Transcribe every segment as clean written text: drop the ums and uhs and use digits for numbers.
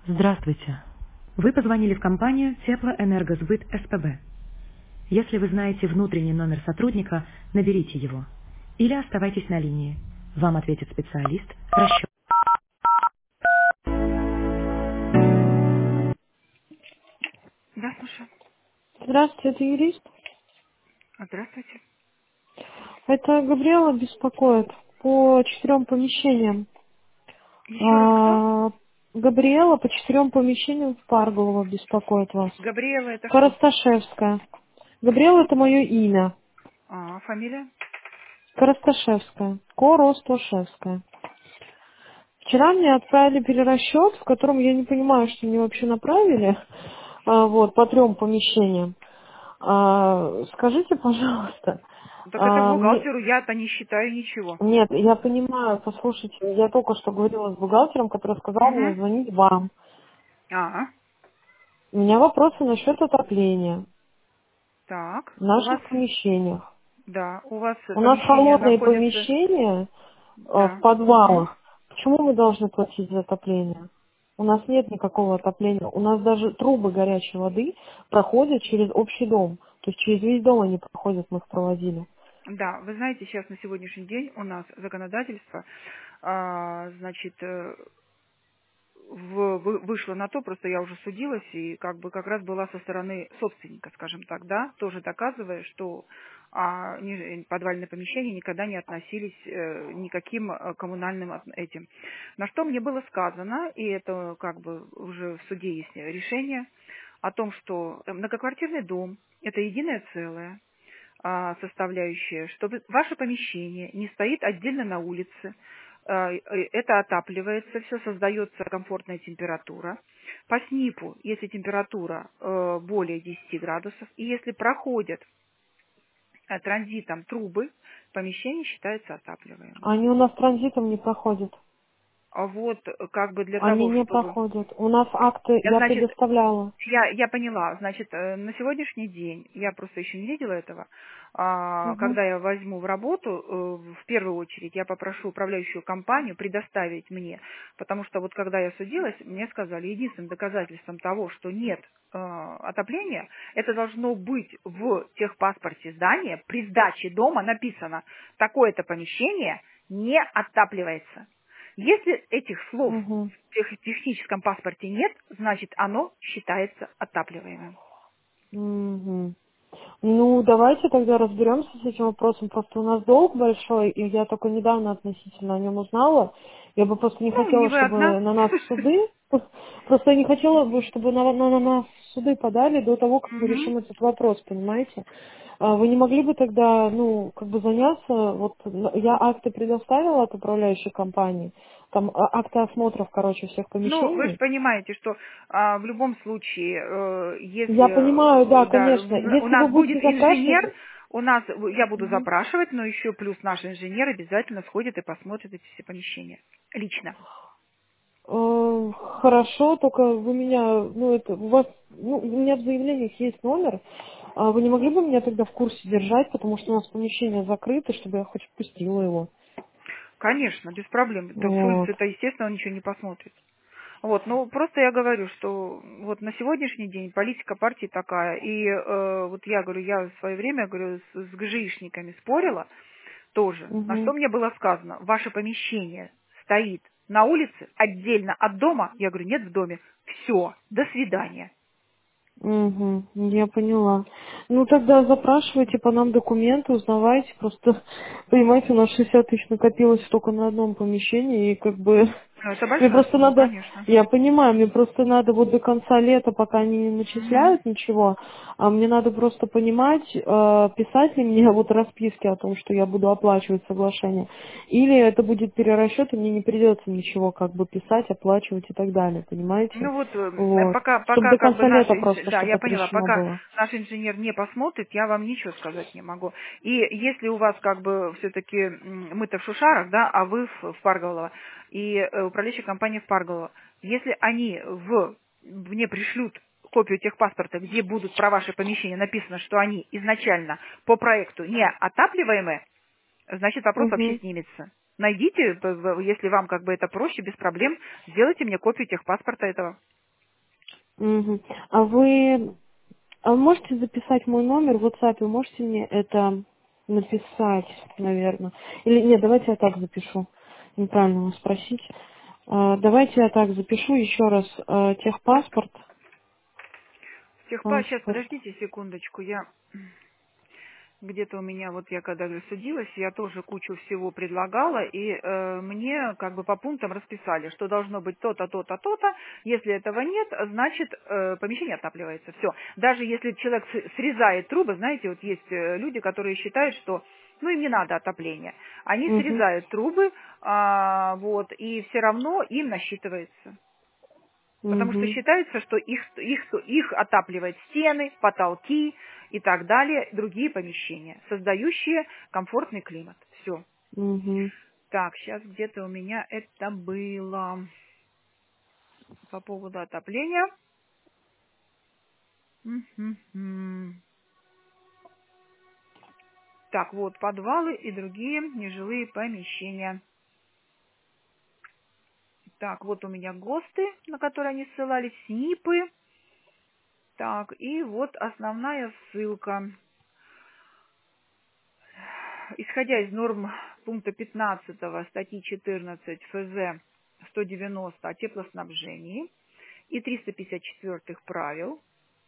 Здравствуйте. Вы позвонили в компанию Теплоэнергосбыт СПБ. Если вы знаете внутренний номер сотрудника, наберите его. Или оставайтесь на линии. Вам ответит специалист. Расчет. Да, слушаю. Здравствуйте, это юрист. Здравствуйте. Это Габриэла беспокоит по 4 помещениям. Еще раз кто? Габриэла по 4 помещениям в Парголово беспокоит вас. Габриэла это кто? Коросташевская. Габриэла это мое имя. Фамилия? Коросташевская. Коросташевская. Вчера мне отправили перерасчет, в котором я не понимаю, что мне вообще направили, вот, по 3 помещениям. Скажите, пожалуйста, Так это мне, бухгалтеру, я-то не считаю ничего. нет, я понимаю, послушайте, я только что говорила с бухгалтером, который сказал мне Угу. звонить вам. А, У меня вопросы насчет отопления так. в У вас, наших помещениях. да, у вас У нас помещение холодные находится, помещения в да. Угу. подвалах. Почему мы должны платить за отопление? У нас нет никакого отопления. У нас даже трубы горячей воды проходят через общий дом. То есть через весь дом они проходят, мы их проводили. Да, вы знаете, сейчас на сегодняшний день у нас законодательство, значит, вышло на то, просто я уже судилась, и как раз была со стороны собственника, скажем так, да, тоже доказывая, что подвальные помещения никогда не относились никаким коммунальным этим. На что мне было сказано, и это как бы уже в суде есть решение, о том, что многоквартирный дом– это единое целое, составляющая, что ваше помещение не стоит отдельно на улице, это отапливается, все создается комфортная температура. По СНИПу, если температура более 10 градусов, и если проходят транзитом трубы, помещение считается отапливаемым. Они у нас транзитом не проходят. А вот как бы для Они того, не чтобы... проходят. У нас акты я Значит, предоставляла. я поняла. Значит, на сегодняшний день, я просто еще не видела этого, Угу. когда я возьму в работу, в первую очередь я попрошу управляющую компанию предоставить мне, потому что вот когда я судилась, мне сказали, единственным доказательством того, что нет отопления, это должно быть в техпаспорте здания, при сдаче дома написано, такое-то помещение не отапливается. Если этих слов Угу. в техническом паспорте нет, значит оно считается отапливаемым. Угу. Ну, давайте тогда разберемся с этим вопросом. Просто у нас долг большой, и я только недавно относительно о нем узнала. Я бы просто не Ну, не хотела, вы одна. чтобы на нас в суды, просто я не хотела бы, чтобы на нас в суды подали до того, как мы Мгм. решим этот вопрос, понимаете? Вы не могли бы тогда, ну, как бы заняться, вот я акты предоставила от управляющей компании, там акты осмотров, короче, всех Ну, вы же помещений. понимаете, что в любом случае, Я понимаю, да, если да, конечно. у Если вы нас будет будете инженер, запрашивать... я буду Мгм. запрашивать, но еще плюс наш инженер обязательно сходит и посмотрит эти все помещения лично. Хорошо, только вы меня, ну это у вас, ну у меня в заявлениях есть номер, вы не могли бы меня тогда в курсе держать, потому что у нас помещение закрыто, чтобы я хоть впустила его. Конечно, без проблем. Да с Вот. улицы-то, естественно, он ничего не посмотрит. Вот, ну просто я говорю, что вот на сегодняшний день политика партии такая, и вот я говорю, я в свое время, говорю, с ГЖИшниками спорила тоже, на что Угу. мне было сказано, ваше помещение стоит на улице отдельно от дома, я говорю, нет в доме, все, до свидания. Угу, я поняла. Ну тогда запрашивайте по нам документы, узнавайте. Просто, понимаете, у нас 60 тысяч накопилось только на одном помещении, и как бы Ну, это мне большая просто сумма, надо, конечно. я понимаю, мне просто надо вот до конца лета, пока они не Мгм. начисляют ничего, мне надо просто понимать, писать ли мне вот расписки о том, что я буду оплачивать соглашение, или это будет перерасчет, и мне не придется ничего как бы писать, оплачивать и так далее, понимаете? Ну вот, Вот. Чтобы пока до как бы конца наш, лета просто, да, чтобы я это поняла, решено пока было. наш инженер не посмотрит, я вам ничего сказать не могу. И если у вас как бы все-таки мы-то в Шушарах, да, а вы в Парголово, и управляющая компания в Парголово, если они мне пришлют копию техпаспорта, где будут про ваше помещение написано, что они изначально по проекту не отапливаемые, значит вопрос вообще Угу. снимется. Найдите, если вам как бы это проще, без проблем, сделайте мне копию техпаспорта этого. Мгм. А вы можете записать мой номер в WhatsApp, вы можете мне это написать, наверное? Или нет, давайте я так запишу. Неправильно вас спросить. Давайте я так запишу еще раз. Техпаспорт. Сейчас, Паспорт. подождите секундочку, я где-то у меня, вот я когда судилась, я тоже кучу всего предлагала, и мне как бы по пунктам расписали, что должно быть то-то, то-то, то-то. Если этого нет, значит помещение отапливается. Все. Даже если человек срезает трубы, знаете, вот есть люди, которые считают, что ну им не надо отопления. Они Угу. срезают трубы, вот, и все равно им насчитывается. Потому что Угу. считается, что их отапливают стены, потолки и так далее, другие помещения, создающие комфортный климат. Все. Угу. Так, сейчас где-то у меня это было по поводу отопления. Мгм. Так, вот, подвалы и другие нежилые помещения. Так, вот у меня ГОСТы, на которые они ссылались, СНИПы. Так, и вот основная ссылка. Исходя из норм пункта 15 статьи 14 ФЗ 190 о теплоснабжении и 354 правил,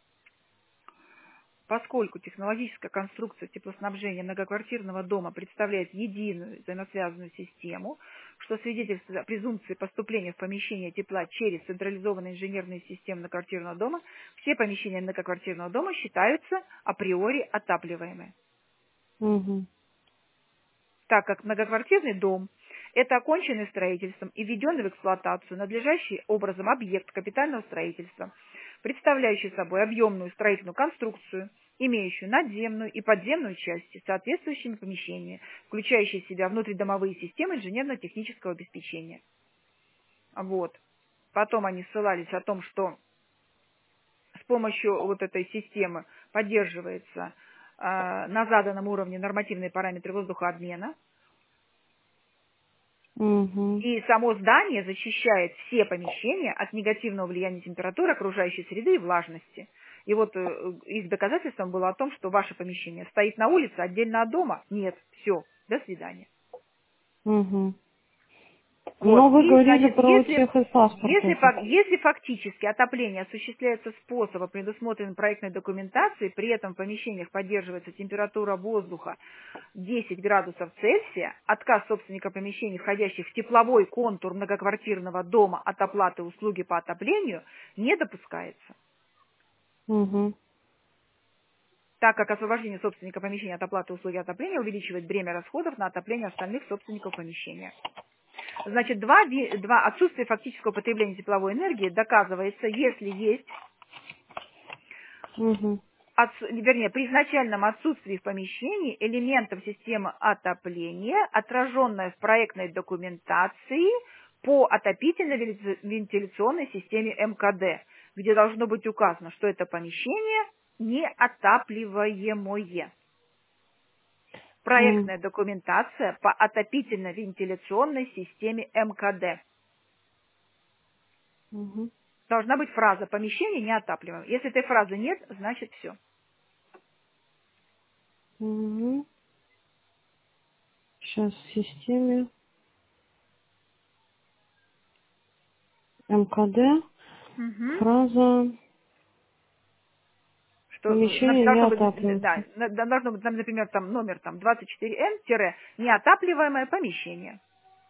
поскольку технологическая конструкция теплоснабжения многоквартирного дома представляет единую взаимосвязанную систему, что свидетельствует о презумпции поступления в помещение тепла через централизованные инженерные системы многоквартирного дома, все помещения многоквартирного дома считаются априори отапливаемыми. Угу. Так как многоквартирный дом – это оконченный строительством и введенный в эксплуатацию надлежащий образом объект капитального строительства, представляющий собой объемную строительную конструкцию, имеющую надземную и подземную части с соответствующими помещениями, включающие в себя внутридомовые системы инженерно-технического обеспечения. Вот. Потом они ссылались о том, что с помощью вот этой системы поддерживается на заданном уровне нормативные параметры воздухообмена, Угу. и само здание защищает все помещения от негативного влияния температуры, окружающей среды и влажности. И вот их доказательством было о том, что ваше помещение стоит на улице отдельно от дома. Нет, все, до свидания. Угу. Вот, Но вы и, говорили значит, про техпаспорт тоже. если фактически отопление осуществляется способом, предусмотренным проектной документацией, при этом в помещениях поддерживается температура воздуха 10 градусов Цельсия, отказ собственника помещений, входящих в тепловой контур многоквартирного дома от оплаты услуги по отоплению, не допускается, Угу. так как освобождение собственника помещения от оплаты услуги отопления увеличивает бремя расходов на отопление остальных собственников помещения. Значит, отсутствие фактического потребления тепловой энергии доказывается, если есть, Угу. при изначальном отсутствии в помещении элементов системы отопления, отраженное в проектной документации по отопительно-вентиляционной системе МКД, где должно быть указано, что это помещение неотапливаемое. Проектная документация по отопительно-вентиляционной системе МКД. Угу. Должна быть фраза «помещение неотапливаемое». Если этой фразы нет, значит все. Угу. Сейчас в системе МКД Мгм. фраза Что помещение не должно быть, отапливается. должно быть, например, там номер там 24Н-неотапливаемое помещение.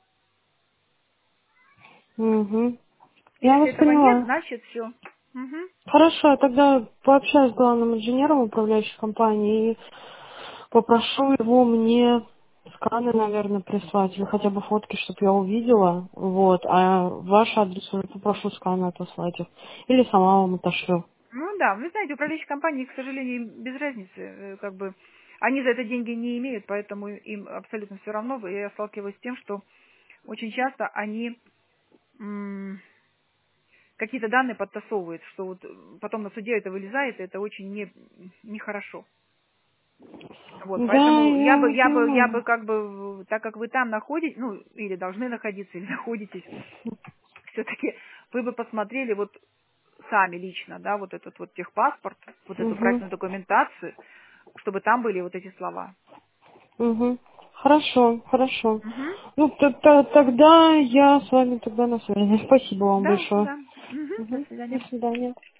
Угу. Я Если вас этого нет, поняла. значит все. Хорошо, я тогда пообщаюсь с главным инженером управляющей компании и попрошу его мне сканы, наверное, прислать, или хотя бы фотки, чтобы я увидела. Вот. А ваш адрес уже попрошу сканы отослать их. Или сама вам отошлю. Ну да, вы знаете, управляющие компании, к сожалению, им без разницы, как бы, они за это деньги не имеют, поэтому им абсолютно все равно. И я сталкиваюсь с тем, что очень часто они какие-то данные подтасовывают, что вот потом на суде это вылезает, и это очень нехорошо. Вот, Да, поэтому я я бы понимаю. как бы, так как вы там находитесь, ну, или должны находиться, или находитесь, все-таки вы бы посмотрели вот сами лично, да, вот этот вот техпаспорт, вот эту Угу. проектную документацию, чтобы там были вот эти слова. Угу. Хорошо, хорошо. Мгм. Ну, тогда я с вами тогда на связи. Спасибо вам Да, большое. да. Мгм. До Угу. До свидания. свидания.